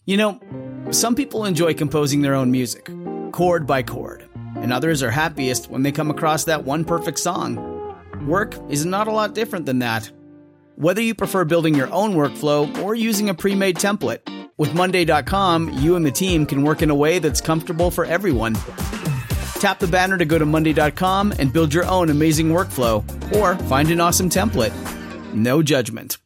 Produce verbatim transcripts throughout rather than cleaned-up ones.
You know, some people enjoy composing their own music, chord by chord, and others are happiest when they come across that one perfect song. Work is not a lot different than that. Whether you prefer building your own workflow or using a pre-made template, with Monday dot com, you and the team can work in a way that's comfortable for everyone. Tap the banner to go to Monday dot com and build your own amazing workflow, or find an awesome template. No judgment.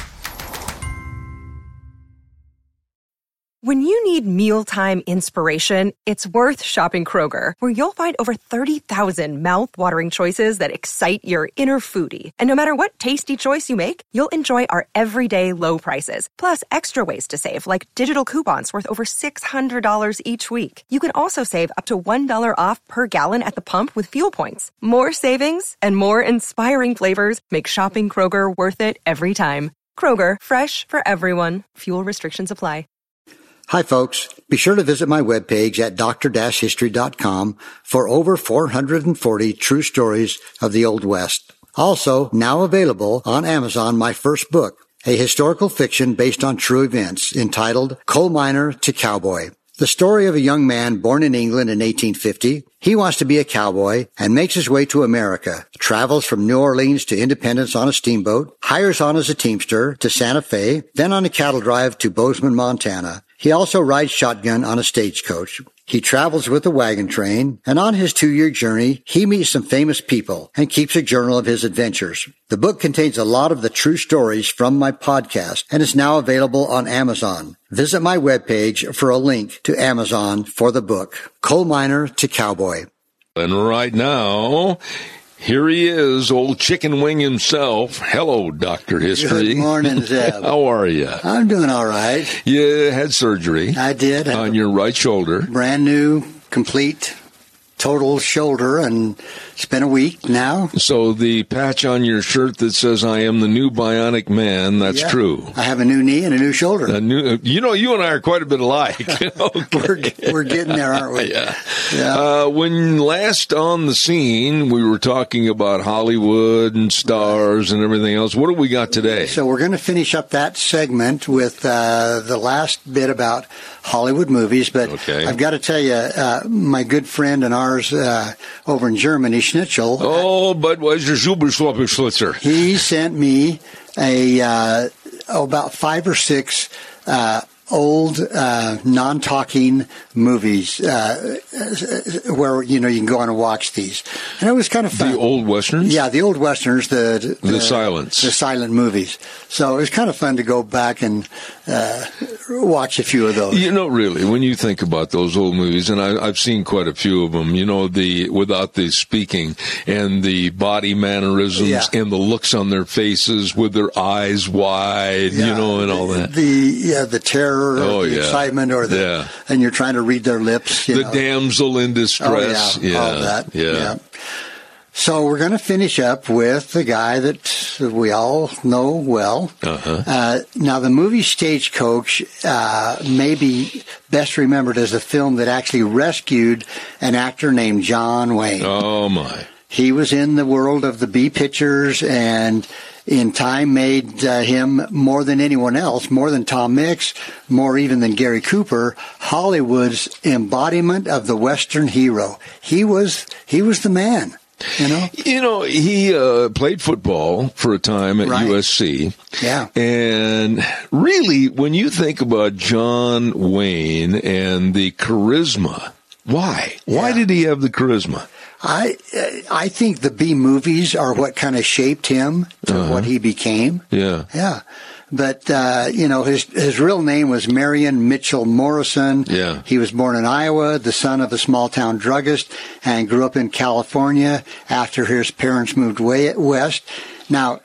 When you need mealtime inspiration, it's worth shopping Kroger, where you'll find over thirty thousand mouth-watering choices that excite your inner foodie. And no matter what tasty choice you make, you'll enjoy our everyday low prices, plus extra ways to save, like digital coupons worth over six hundred dollars each week. You can also save up to one dollar off per gallon at the pump with fuel points. More savings and more inspiring flavors make shopping Kroger worth it every time. Kroger, fresh for everyone. Fuel restrictions apply. Hi, folks. Be sure to visit my webpage at d r dash history dot com for over four hundred forty true stories of the Old West. Also, now available on Amazon, my first book, a historical fiction based on true events entitled Coal Miner to Cowboy. The story of a young man born in England in eighteen fifty. He wants to be a cowboy and makes his way to America, travels from New Orleans to Independence on a steamboat, hires on as a teamster to Santa Fe, then on a cattle drive to Bozeman, Montana. He also rides shotgun on a stagecoach. He travels with a wagon train, and on his two-year journey, he meets some famous people and keeps a journal of his adventures. The book contains a lot of the true stories from my podcast and is now available on Amazon. Visit my webpage for a link to Amazon for the book, Coal Miner to Cowboy. And right now, here he is, old chicken wing himself. Hello, Doctor History. Good morning, Zeb. How are you? I'm doing all right. You had surgery. I did. On your right shoulder. Brand new, complete, total shoulder, and it's been a week now. So the patch on your shirt that says, I am the new bionic man, that's yeah. true. I have a new knee and a new shoulder. A new, you know, you and I are quite a bit alike. Okay. we're, we're getting there, aren't we? Yeah. yeah. Uh, when last on the scene, we were talking about Hollywood and stars and everything else. What do we got today? So we're going to finish up that segment with uh, the last bit about Hollywood movies. But okay. I've got to tell you, uh, my good friend and ours uh, over in Germany, Schnitzel. Oh, Budweiser Schubelschluppenschlitzer. He sent me a uh, oh, about five or six uh, old uh, non-talking movies uh, where you know you can go on and watch these, and it was kind of fun. The old westerns. Yeah, the old westerns. The the, the silence. The silent movies. So it was kind of fun to go back and uh, watch a few of those. You know, really, when you think about those old movies, and I, I've seen quite a few of them, you know, the without the speaking and the body mannerisms yeah. and the looks on their faces with their eyes wide, yeah. you know, and all that. The yeah, the terror, oh, or the yeah. excitement, or the yeah. and you're trying to read their lips. You the know. damsel in distress. Oh, yeah, yeah. all that. Yeah. yeah. So we're going to finish up with the guy that we all know well. Uh-huh. Uh, now, the movie Stagecoach uh, may be best remembered as a film that actually rescued an actor named John Wayne. Oh, my. He was in the world of the B pictures and in time made uh, him more than anyone else, more than Tom Mix, more even than Gary Cooper, Hollywood's embodiment of the Western hero. He was, he was the man. You know, you know, he uh, played football for a time at right. U S C. Yeah. And really, when you think about John Wayne and the charisma, why? Why yeah. did he have the charisma? I I think the B movies are what kind of shaped him to uh-huh. what he became. Yeah. Yeah. But, uh, you know, his his real name was Marion Mitchell Morrison. Yeah. He was born in Iowa, the son of a small-town druggist, and grew up in California after his parents moved way west. Now,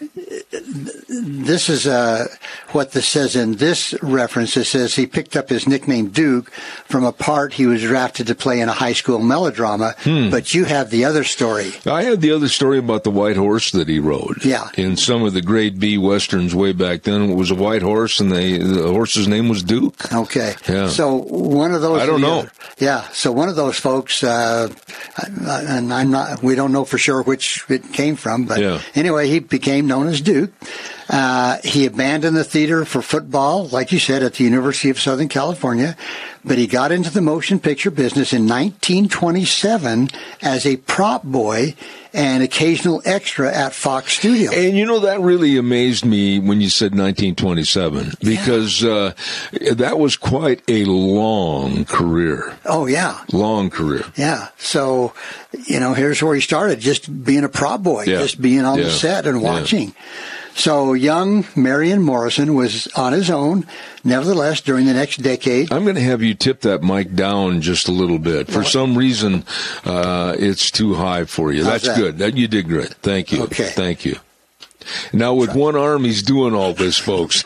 this is uh, what this says in this reference. It says he picked up his nickname Duke from a part he was drafted to play in a high school melodrama. Hmm. But you have the other story. I had the other story about the white horse that he rode. Yeah. In some of the grade B westerns way back then, it was a white horse, and they, the horse's name was Duke. Okay. Yeah. So one of those. I don't know. Other, yeah. So one of those folks, uh, and I'm not. We don't know for sure which it came from, but yeah. anyway, he became known as Duke. Uh, he abandoned the theater for football, like you said, at the University of Southern California, but he got into the motion picture business in nineteen twenty-seven as a prop boy and occasional extra at Fox Studios. And you know, that really amazed me when you said nineteen twenty-seven, because yeah. uh, that was quite a long career. Oh, yeah. Long career. Yeah. So, you know, here's where he started, just being a prop boy, yeah. just being on yeah. the set and watching. Yeah. So young Marion Morrison was on his own. Nevertheless, during the next decade, I'm going to have you tip that mic down just a little bit. For some reason, uh, it's too high for you. How's That's that? good. That, you did great. Thank you. Okay. Thank you. Now, with one arm, he's doing all this, folks.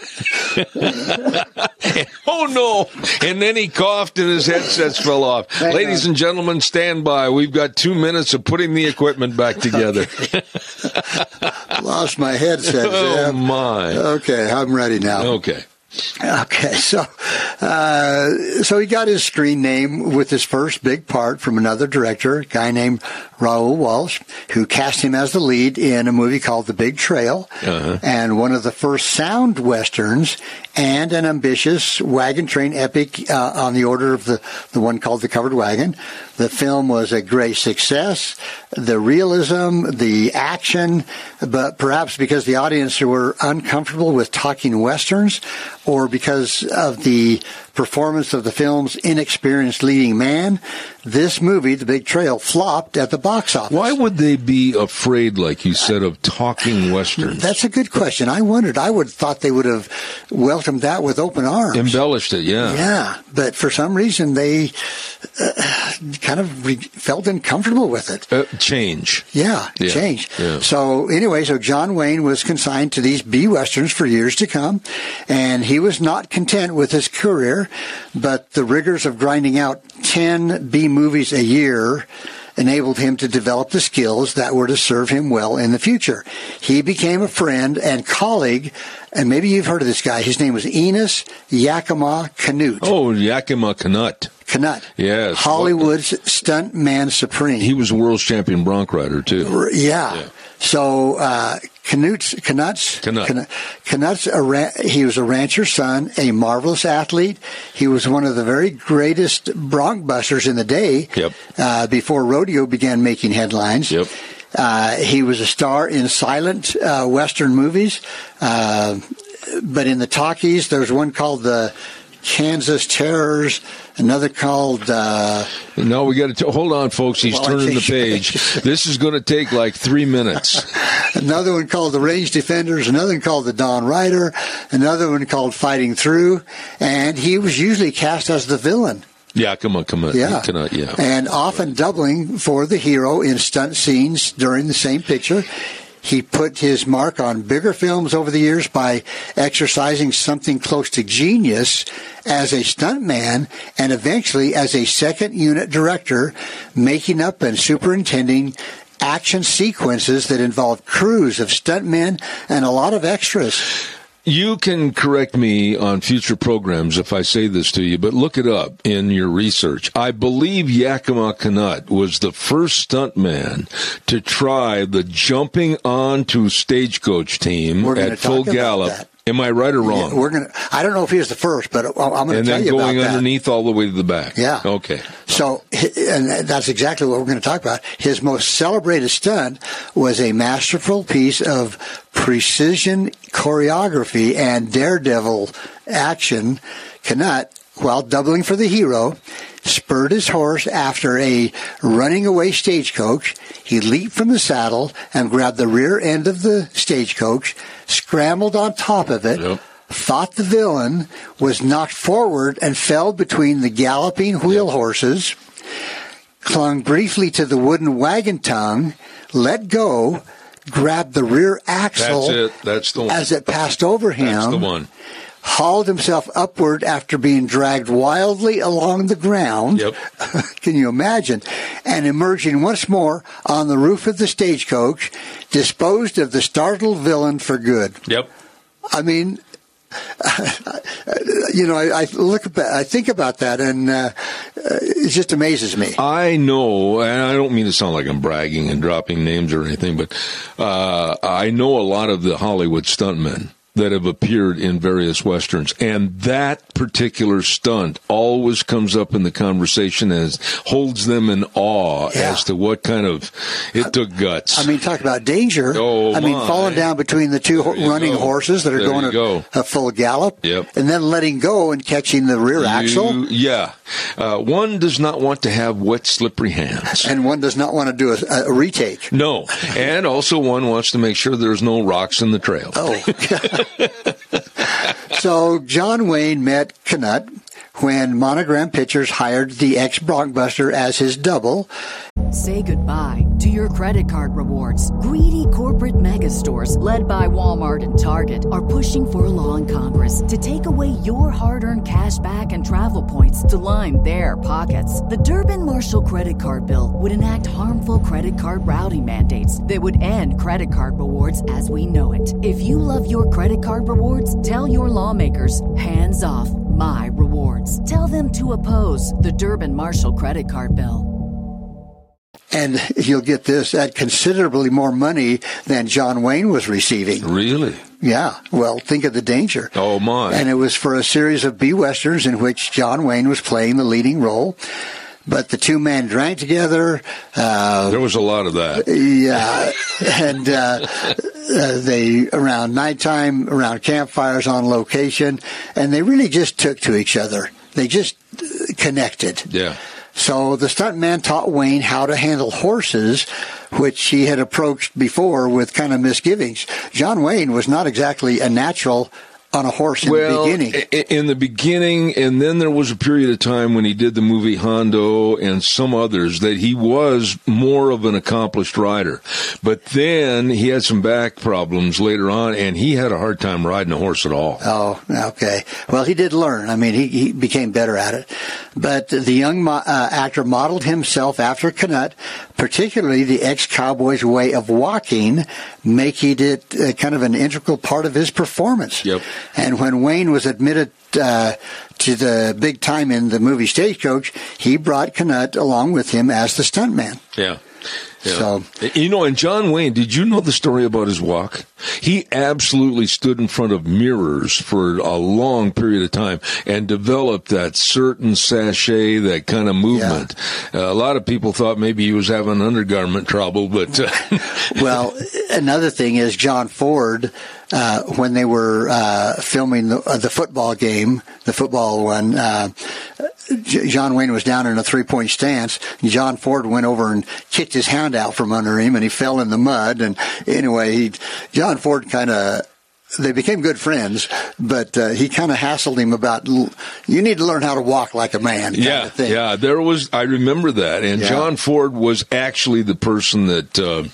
Oh, no. And then he coughed and his headsets fell off. Hang Ladies on. and gentlemen, stand by. We've got two minutes of putting the equipment back together. Lost my headset. Oh, Zeb. my. Okay, I'm ready now. Okay. Okay, so uh, so he got his screen name with his first big part from another director, a guy named Raoul Walsh, who cast him as the lead in a movie called The Big Trail, uh-huh. and one of the first sound westerns, and an ambitious wagon train epic uh, on the order of the, the one called The Covered Wagon. The film was a great success. The realism, the action, but perhaps because the audience were uncomfortable with talking westerns, or because of the performance of the film's inexperienced leading man, this movie, The Big Trail, flopped at the box office. Why would they be afraid, like you said, of talking westerns? That's a good question. I wondered. I would have thought they would have welcomed that with open arms. Embellished it, yeah. Yeah, but for some reason they uh, kind of re- felt uncomfortable with it. Uh, change. Yeah, Yeah, change. yeah. So anyway, so John Wayne was consigned to these B-Westerns for years to come, and he was not content with his career, but the rigors of grinding out ten B-movies a year enabled him to develop the skills that were to serve him well in the future. He became a friend and colleague, and maybe you've heard of this guy. His name was Enos Yakima Canute. Oh, Yakima Canute. Canute. Yes. Hollywood's stunt man supreme. He was a world champion bronc rider, too. Yeah. Yeah. So, uh, Canute's, Canute's, Canute. Canute's, a ra- he was a rancher's son, a marvelous athlete. He was one of the very greatest bronc busters in the day. Yep. Uh, before rodeo began making headlines. Yep. Uh, he was a star in silent uh, Western movies. Uh, but in the talkies, there's one called the Kansas Terrors, another called... Uh, No, we got to hold on, folks. He's Well, turning I the think- page. This is going to take like three minutes. another one called The Range Defenders, another one called The Dawn Rider, another one called Fighting Through, and he was usually cast as the villain. Yakima Canute. Yeah. Canute, yeah. And often doubling for the hero in stunt scenes during the same picture. He put his mark on bigger films over the years by exercising something close to genius as a stuntman and eventually as a second unit director, making up and superintending action sequences that involve crews of stuntmen and a lot of extras. You can correct me on future programs if I say this to you, but look it up in your research. I believe Yakima Canute was the first stuntman to try the jumping onto stagecoach team We're gonna at full talk about gallop. that. Am I right or wrong? Yeah, we're gonna. I don't know if he was the first, but I'm going to and tell then you about going that. underneath all the way to the back. Yeah. Okay. So, and that's exactly what we're going to talk about. His most celebrated stunt was a masterful piece of precision choreography and daredevil action. Canute, while doubling for the hero, spurred his horse after a running away stagecoach. He leaped from the saddle and grabbed the rear end of the stagecoach, scrambled on top of it, Yep. fought the villain, was knocked forward and fell between the galloping wheel horses, clung briefly to the wooden wagon tongue, let go, grabbed the rear axle That's it. That's the one. as it passed over him, That's the one. hauled himself upward after being dragged wildly along the ground. Yep. Can you imagine? And emerging once more on the roof of the stagecoach, disposed of the startled villain for good. Yep. I mean, you know, I, I look about, I think about that, and uh, it just amazes me. I know, and I don't mean to sound like I'm bragging and dropping names or anything, but uh, I know a lot of the Hollywood stuntmen that have appeared in various Westerns. And that particular stunt always comes up in the conversation as holds them in awe yeah. as to what kind of, it took guts. I mean, talk about danger. Oh, I mean, my. falling down between the two ho- running go. horses that are there going a, go. a full gallop. Yep. And then letting go and catching the rear You, axle. Yeah. Uh, one does not want to have wet, slippery hands. And one does not want to do a, a retake. No. And also one wants to make sure there's no rocks in the trail. Oh. So John Wayne met Knut when Monogram Pictures hired the ex-Bronxbuster as his double. Say goodbye to your credit card rewards. Greedy corporate mega stores, led by Walmart and Target, are pushing for a law in Congress to take away your hard-earned cash back and travel points to line their pockets. The Durbin-Marshall credit card bill would enact harmful credit card routing mandates that would end credit card rewards as we know it. If you love your credit card rewards, tell your lawmakers, hands off my rewards. Tell them to oppose the Durbin-Marshall credit card bill. And you'll get this at considerably more money than John Wayne was receiving. Really? Yeah. Well, think of the danger. Oh, my. And it was for a series of B-Westerns in which John Wayne was playing the leading role. But the two men drank together. Uh, there was a lot of that. Yeah. And uh, uh, they, around nighttime, around campfires on location, and they really just took to each other. They just connected. Yeah. So the stuntman taught Wayne how to handle horses, which he had approached before with kind of misgivings. John Wayne was not exactly a natural on a horse in well, the beginning. In the beginning, and then there was a period of time when he did the movie Hondo and some others that he was more of an accomplished rider. But then he had some back problems later on, and he had a hard time riding a horse at all. Oh, okay. Well, he did learn. I mean, he, he became better at it. But the young mo- uh, actor modeled himself after Knut, particularly the ex-cowboy's way of walking, making it uh, kind of an integral part of his performance. Yep. And when Wayne was admitted uh, to the big time in the movie Stagecoach, he brought Knut along with him as the stuntman. Yeah. Yeah. So, you know, and John Wayne, did you know the story about his walk? He absolutely stood in front of mirrors for a long period of time and developed that certain sachet, that kind of movement. Yeah. Uh, a lot of people thought maybe he was having undergarment trouble, but... Uh, well, another thing is John Ford, uh, when they were uh, filming the, uh, the football game, the football one, uh, J- John Wayne was down in a three-point stance. John Ford went over and kicked his hand out from under him, and he fell in the mud. And anyway, he, John Ford kind of, they became good friends, but uh, he kind of hassled him about, you need to learn how to walk like a man. Kind yeah, of thing. yeah, there was, I remember that. And yeah. John Ford was actually the person that uh,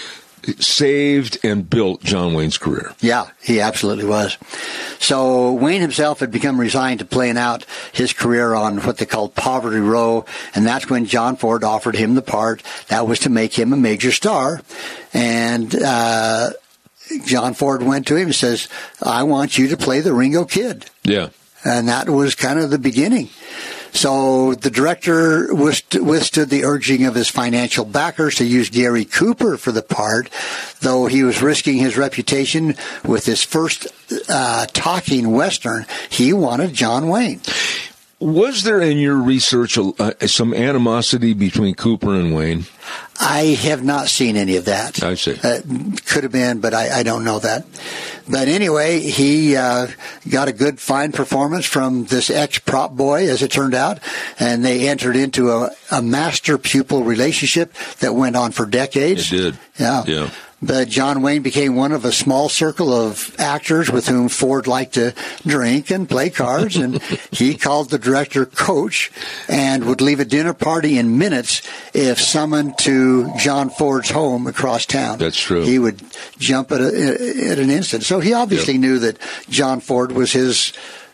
saved and built John Wayne's career. Yeah, he absolutely was. So Wayne himself had become resigned to playing out his career on what they called Poverty Row, and that's when John Ford offered him the part. That was to make him a major star. And uh, John Ford went to him and says, I want you to play the Ringo Kid. Yeah. And that was kind of the beginning. So the director withstood the urging of his financial backers to use Gary Cooper for the part, though he was risking his reputation with his first uh, talking Western. He wanted John Wayne. Was there in your research uh, some animosity between Cooper and Wayne? I have not seen any of that. I see. Uh, could have been, but I, I don't know that. But anyway, he uh, got a good, fine performance from this ex-prop boy, as it turned out, and they entered into a, a master-pupil relationship that went on for decades. It did. Yeah. Yeah. But John Wayne became one of a small circle of actors with whom Ford liked to drink and play cards, and he called the director Coach and would leave a dinner party in minutes if summoned to John Ford's home across town. That's true. He would jump at, a, at an instant. So he obviously yep. knew that John Ford was his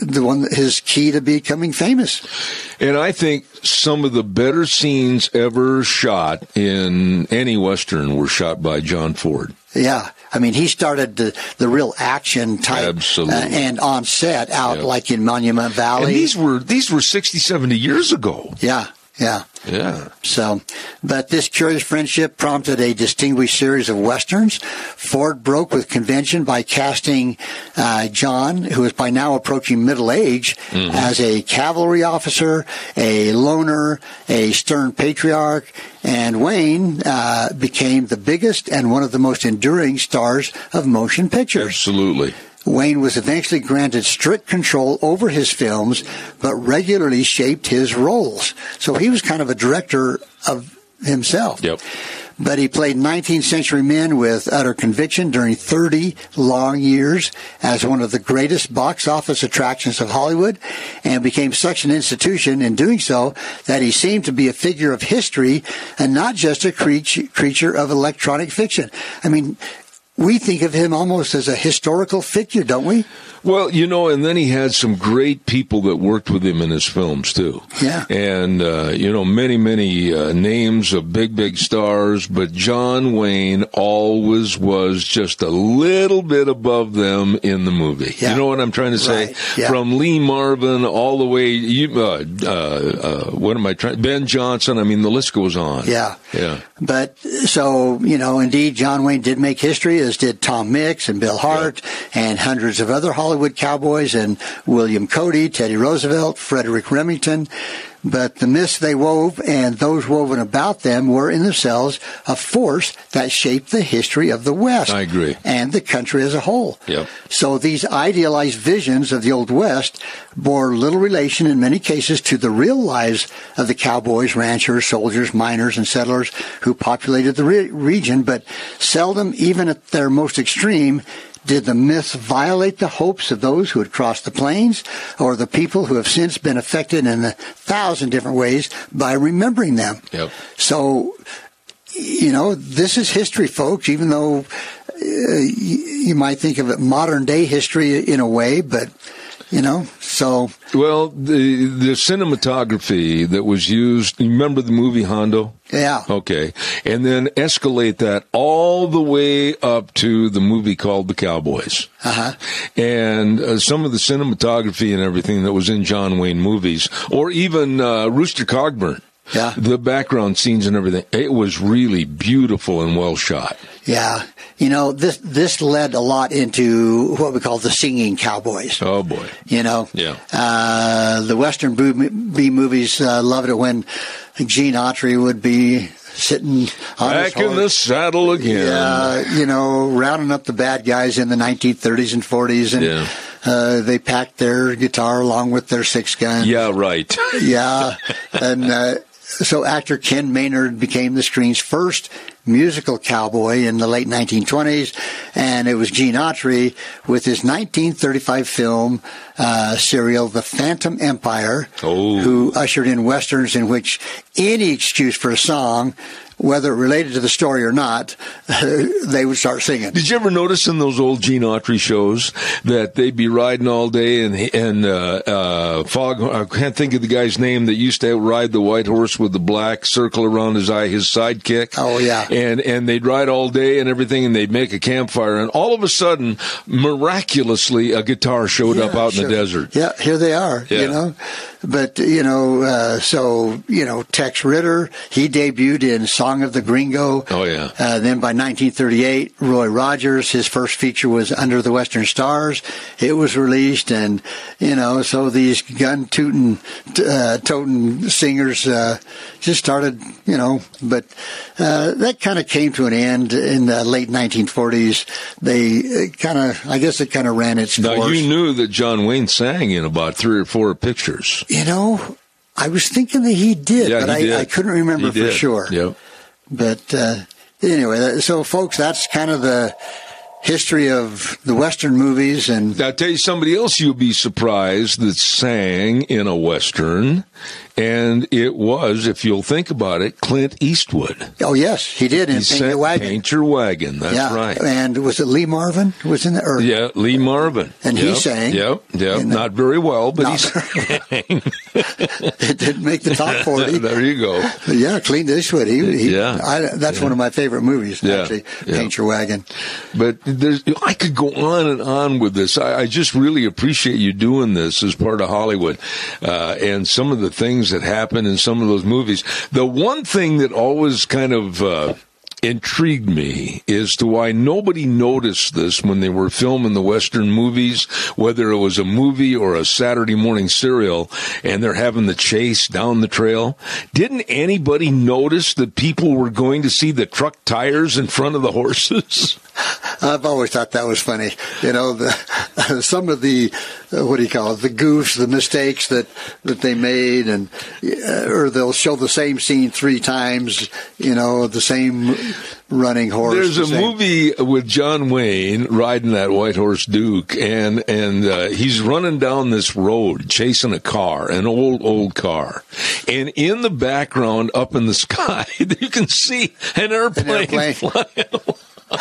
the one, his key to becoming famous. And I think some of the better scenes ever shot in any Western were shot by John Ford. Yeah. I mean, he started the, the real action type. Absolutely. Uh, and on set out Yep. like in Monument Valley. And these were, these were sixty, seventy years ago. Yeah. Yeah. Yeah. So, but this curious friendship prompted a distinguished series of Westerns. Ford broke with convention by casting uh, John, who is by now approaching middle age, mm-hmm. as a cavalry officer, a loner, a stern patriarch, and Wayne uh, became the biggest and one of the most enduring stars of motion pictures. Absolutely. Wayne was eventually granted strict control over his films, but regularly shaped his roles. So he was kind of a director of himself. Yep. But he played nineteenth century men with utter conviction during thirty long years as one of the greatest box office attractions of Hollywood, and became such an institution in doing so that he seemed to be a figure of history and not just a creature of electronic fiction. I mean, we think of him almost as a historical figure, don't we? Well, you know, and then he had some great people that worked with him in his films, too. Yeah. And, uh, you know, many, many uh, names of big, big stars, but John Wayne always was just a little bit above them in the movie. Yeah. You know what I'm trying to say? Right. Yeah. From Lee Marvin all the way, you, uh, uh, uh, what am I trying, Ben Johnson, I mean, the list goes on. Yeah. Yeah. But, so, you know, indeed, John Wayne did make history, as did Tom Mix and Bill Hart, yeah. and hundreds of other Hollywood cowboys, and William Cody, Teddy Roosevelt, Frederick Remington. But the myths they wove and those woven about them were in themselves a force that shaped the history of the West. I agree. And the country as a whole. Yep. So these idealized visions of the Old West bore little relation in many cases to the real lives of the cowboys, ranchers, soldiers, miners, and settlers who populated the re- region, but seldom, even at their most extreme, did the myths violate the hopes of those who had crossed the plains, or the people who have since been affected in a thousand different ways by remembering them? Yep. So, you know, this is history, folks, even though uh, you, you might think of it modern day history in a way, but, you know, so. Well, the the cinematography that was used, you remember the movie Hondo? Yeah. Okay. And then escalate that all the way up to the movie called The Cowboys. Uh-huh. And uh, some of the cinematography and everything that was in John Wayne movies, or even uh, Rooster Cogburn. Yeah. The background scenes and everything, it was really beautiful and well shot. Yeah. You know, this this led a lot into what we call the singing cowboys. Oh, boy. You know? Yeah. Uh, the Western B movies uh, loved it when Gene Autry would be sitting on Back his horse. in the saddle again. Yeah, you know, rounding up the bad guys in the nineteen thirties and forties. And yeah. uh, they packed their guitar along with their six gun. Yeah, right. Yeah. And uh, so actor Ken Maynard became the screen's first musical cowboy in the late nineteen twenties, and it was Gene Autry with his nineteen thirty-five film uh, serial The Phantom Empire, oh. who ushered in westerns in which any excuse for a song, whether it related to the story or not, they would start singing. Did you ever notice in those old Gene Autry shows that they'd be riding all day and and uh, uh, Fog? I can't think of the guy's name that used to ride the white horse with the black circle around his eye, his sidekick. Oh yeah, and and they'd ride all day and everything, and they'd make a campfire, and all of a sudden, miraculously, a guitar showed yeah, up out sure. in the desert. Yeah, here they are. Yeah. You know, but you know, uh, so you know, Tex Ritter, he debuted in Song of the Gringo. Oh, yeah. Uh, then by nineteen thirty-eight, Roy Rogers, his first feature was Under the Western Stars. It was released, and, you know, so these gun-tooting, uh, toting singers uh, just started, you know, but uh, that kind of came to an end in the late nineteen forties. They kind of, I guess it kind of ran its course. Now, you knew that John Wayne sang in about three or four pictures. You know, I was thinking that he did, yeah, but he I, did. I couldn't remember he for did. sure. Yep. But uh, anyway, so folks, that's kind of the history of the Western movies. And I'll tell you somebody else you'll be surprised that sang in a Western, and it was, if you'll think about it, Clint Eastwood. Oh, yes, he did in He Paint Your Wagon. Paint Your Wagon, that's yeah. right. And was it Lee Marvin who was in the earth? Yeah, Lee Marvin. And yep, he sang. Yep, yep. The, Not very well, but he sang. It didn't make the top forty. There you go. But yeah, Clint Eastwood. He, he, Yeah. I, that's Yeah. one of my favorite movies, Yeah. actually, Yeah. Paint Your Wagon. But there's, I could go on and on with this. I, I just really appreciate you doing this as part of Hollywood, uh, and some of the things that happen in some of those movies. The one thing that always kind of uh, intrigued me as to why nobody noticed this when they were filming the Western movies, whether it was a movie or a Saturday morning serial, and they're having the chase down the trail. Didn't anybody notice that people were going to see the truck tires in front of the horses? I've always thought that was funny. You know, the, some of the, uh, what do you call it, the goofs, the mistakes that, that they made, and uh, or they'll show the same scene three times, you know, the same running horse. There's the a same. movie with John Wayne riding that white horse Duke, and and uh, he's running down this road chasing a car, an old, old car. And in the background, up in the sky, you can see an airplane, An airplane. flying.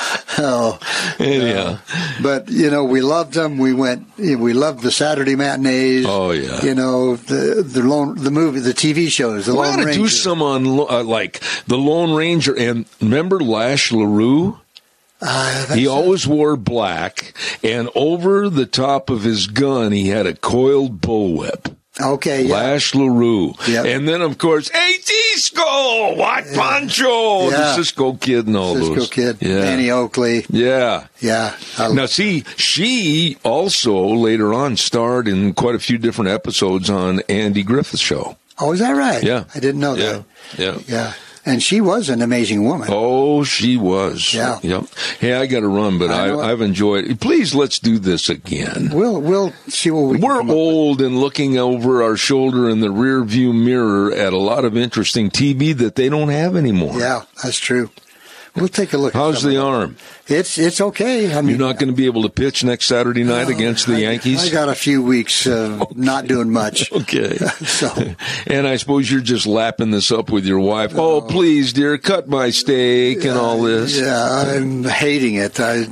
Oh, Anyhow. uh, but you know, we loved them. We went. We loved the Saturday matinees. Oh, yeah. You know, the the lone, the movie, the T V shows, the We Lone ought to Ranger. do some on uh, like the Lone Ranger. And remember Lash LaRue? Uh, that's He it. always wore black, and over the top of his gun, he had a coiled bullwhip. Okay, yeah. Lash LaRue. Yep. And then, of course, hey, Cisco! What Pancho? Yeah. The Cisco Kid and all Cisco those. Kid, Yeah. Danny Oakley. Yeah. Yeah. I Now, see, she also later on starred in quite a few different episodes on Andy Griffith's show. Oh, is that right? Yeah. I didn't know Yeah. that. Yeah. Yeah. And she was an amazing woman. Oh, she was. Yeah. Yep. Hey, I got to run, but I I, know it. I've enjoyed it. Please, let's do this again. We'll we'll see what we can We're come up with. old and looking over our shoulder in the rear view mirror at a lot of interesting T V that they don't have anymore. Yeah, that's true. We'll take a look. How's at some the of arm? that. It's it's okay. I mean, You're not going to be able to pitch next Saturday night against the I- Yankees? I got a few weeks of not doing much. Okay. So And I suppose you're just lapping this up with your wife. Oh, please, dear, cut my steak and all this. yeah, I'm hating it. I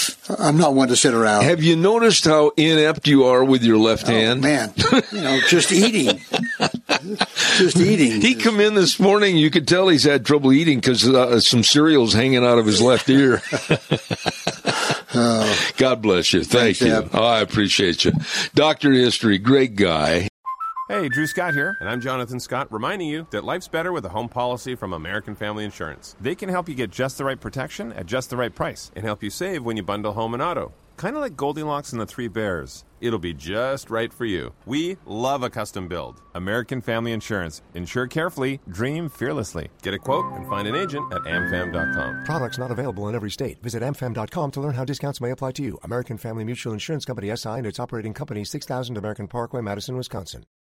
I'm not one to sit around. Have you noticed how inept you are with your left Oh, hand? man, you know, just eating, just eating. He come in this morning. You could tell he's had trouble eating because uh, some cereal's hanging out of his left ear. God bless you. Thank Thanks, you. Eb. Oh, I appreciate you. Doctor History, great guy. Hey, Drew Scott here, and I'm Jonathan Scott, reminding you that life's better with a home policy from American Family Insurance. They can help you get just the right protection at just the right price and help you save when you bundle home and auto. Kind of like Goldilocks and the Three Bears. It'll be just right for you. We love a custom build. American Family Insurance. Insure carefully, dream fearlessly. Get a quote and find an agent at amfam dot com. Products not available in every state. Visit a m fam dot com to learn how discounts may apply to you. American Family Mutual Insurance Company S I and its operating company, six thousand American Parkway, Madison, Wisconsin.